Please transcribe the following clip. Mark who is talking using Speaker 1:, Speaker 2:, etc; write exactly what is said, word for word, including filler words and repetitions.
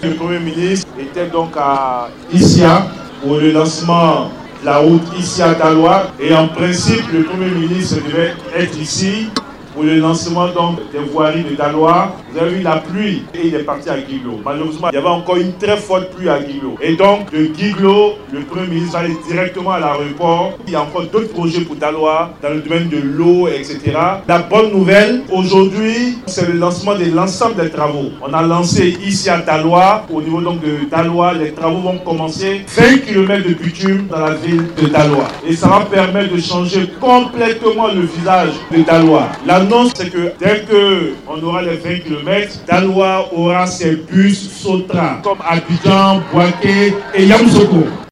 Speaker 1: Le Premier ministre était donc à Issia pour le lancement de la route Issia-Taloa et en principe le Premier ministre devait être ici pour le lancement donc des voiries de Taloa. Vous avez vu la pluie et il est parti à Guiglo. Malheureusement, il y avait encore une très forte pluie à Guiglo. Et donc, de Guiglo, le Premier ministre va aller directement à l'aéroport. Il y a encore d'autres projets pour Taloa dans le domaine de l'eau, et cetera. La bonne nouvelle, aujourd'hui, c'est le lancement de l'ensemble des travaux. On a lancé ici à Taloa, au niveau donc de Taloa, les travaux vont commencer vingt kilomètres de bitume dans la ville de Taloa. Et ça va permettre de changer complètement le visage de Taloa. L'annonce, c'est que dès qu'on aura les vingt kilomètres, Taloa aura ses bus Sotra, comme Abidjan, Bouaké et Yamoussoukro.